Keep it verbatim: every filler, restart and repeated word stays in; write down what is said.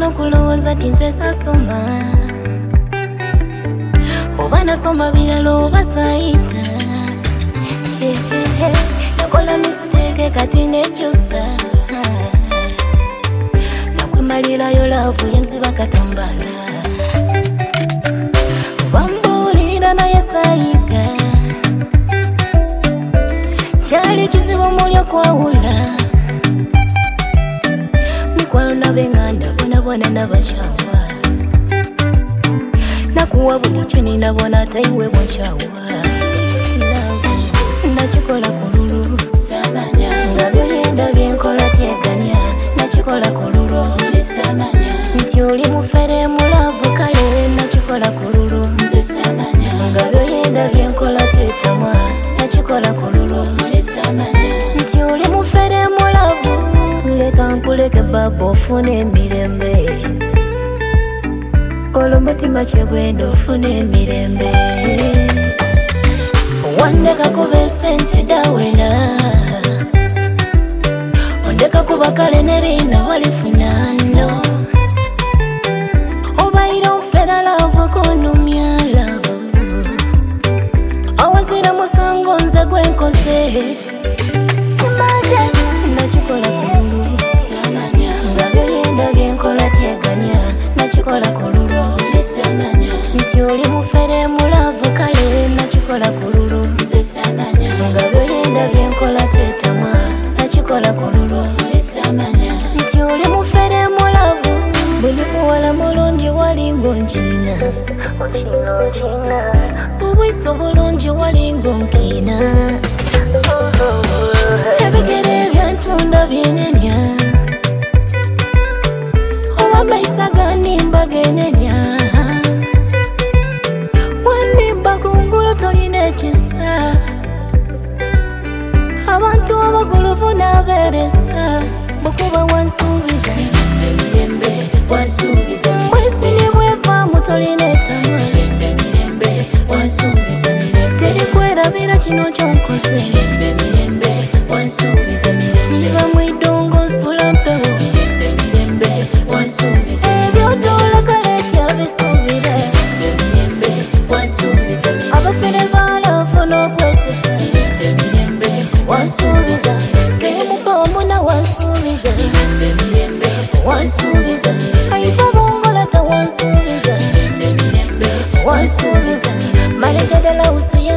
no kulowoza tinze sasoma oba nasoma biralo oba sayita nakola mistake kati nekyusa nakwemalirayo laavu yenziba katambala bambulira naye sayiga kyali kizibu muli okwawula mikwano n'abenganda bonabona n'abakyawa nakuwa buli kyo ninabona tayiwe bwakyawa nakikola kululu nga byoyenda byenkola teganya nakikola kululu nti oli mufere mulavu kale nakikola kululu nga byoyenda byenkola tetamwa nakikola kululu nti oli mufere mulavu leka nkuleke baba ofune emirembe kola omutima kyegwenda ofune emirembe wandeka kuba esente dawera ondeka kuba kale nerina walifunano obaira onfera laavu konumya laavu awazira musango nze gwenkoze nakikola kululu nga byoyenda byenkola teganya nakikola kululu nti oli mufere mulavu kale nakikola kululu nga byoyenda byenkola tetamwa nakikola kululu nti oli mufere mulavu buli muwala mulungi walinga onkina obwiso bulungi walinga onkina ebigere ebyantunda byenenya oba maisa ganimba genenya wanimba kungulu tolina ekisa abantu abaguluvu n'aberesa bukuba wansuubiza mwesini bwevaamu tolina etamwa terikwerabira kino kyonkoze siba mwidongo nsula mpewo ebyotoola kaleetya bisuubire abafere baalaafu n'okwesesa wansuubiza kemupa omuna wansuubiza wansuubiza aiva bongolata wansuubiza wansuubiza malegadala usiya